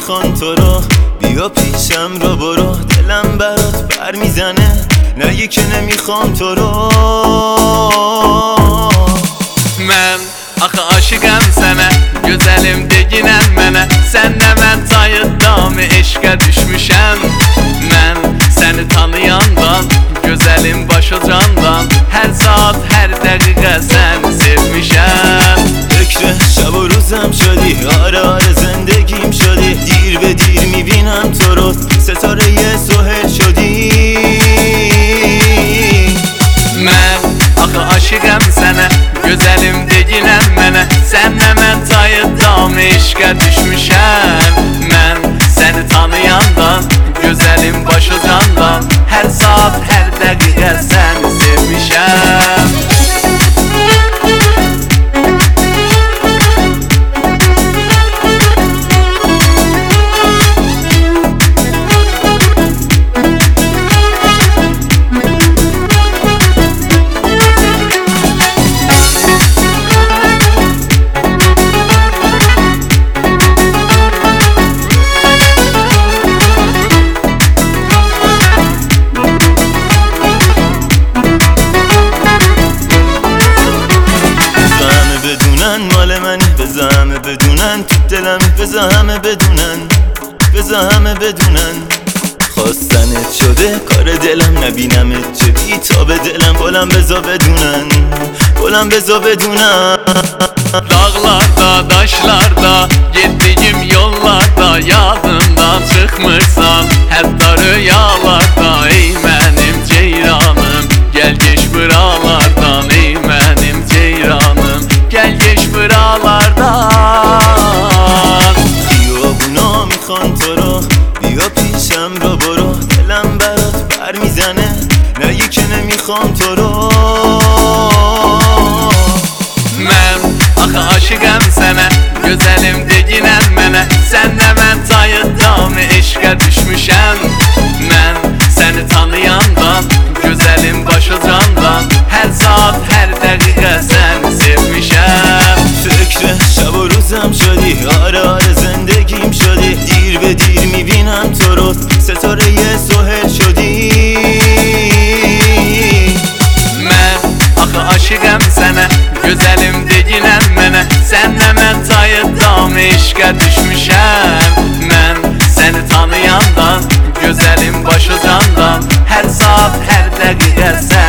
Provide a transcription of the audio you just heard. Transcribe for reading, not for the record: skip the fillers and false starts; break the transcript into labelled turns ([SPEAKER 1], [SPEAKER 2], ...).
[SPEAKER 1] میخوان تو رو، بیا پیشم رو برو، دلم برات بر میزنه، نگی که نمیخوام تو رو.
[SPEAKER 2] Mən axı aşıqam sənə, gözəlim deginən mənə. Sən nə mən tayıddamı eşqə düşmüşəm. Mən səni tanıyandan, gözəlim başucandan, hər saat, hər dəqiqə səni sevmişəm.
[SPEAKER 1] فکر شب و روزم شدی، آره آره زندگیم شدی، دیر به دیر میبینم تو رو، ستاره یه سهل شدی.
[SPEAKER 2] Mən axı aşıqam sənə, gözəlim deginən mənə. Sən nə mən tayıddamı eşqə düşmüşəm. Mən səni tanıyandan, gözəlim başucandan, hər saat, hər dəqiqə səni sevmişəm.
[SPEAKER 1] مال منی، بذار همه بدونن تو دلمی، بذار همه بدونن، بذار همه بدونن خواستنت شده کار دلم، نبینمت چه بی تا به دلم، بلم بذار بدونن، بلم بذار بدونن.
[SPEAKER 2] Dağlarda, daşlarda, getdiyim yollarda, yadımdan çıxmırsan, hətta rüyalarda. Ey mənim ceyranım, gəl geç buralardan. Ey mənim ceyranım, gəl geç buralardan.
[SPEAKER 1] خیابونا میخوان تو رو، بیا پیشم رو برو، دلم برات بر میزنه، نگی که نمیخوام تو رو.
[SPEAKER 2] Mən axı aşıqam sənə, gözəlim deginən mənə. Sən nə mən tayıddamı eşqə düşmüşəm. Mən səni tanıyandan, gözəlim başucandan, hər saat, hər dəqiqə səni sevmişəm.
[SPEAKER 1] فکر شب و روزم شدی، آره آره زندگیم شدی، دیر به دیر میبینم تو رو، ستاره یه سهل شدی.
[SPEAKER 2] Mən axı aşıqam sənə, gözəlim deginən mənə. Sən nə mən tayıddamı eşqə düşmüşəm. Mən səni tanıyandan, gözəlim başucandan, hər saat, hər dəqiqə sən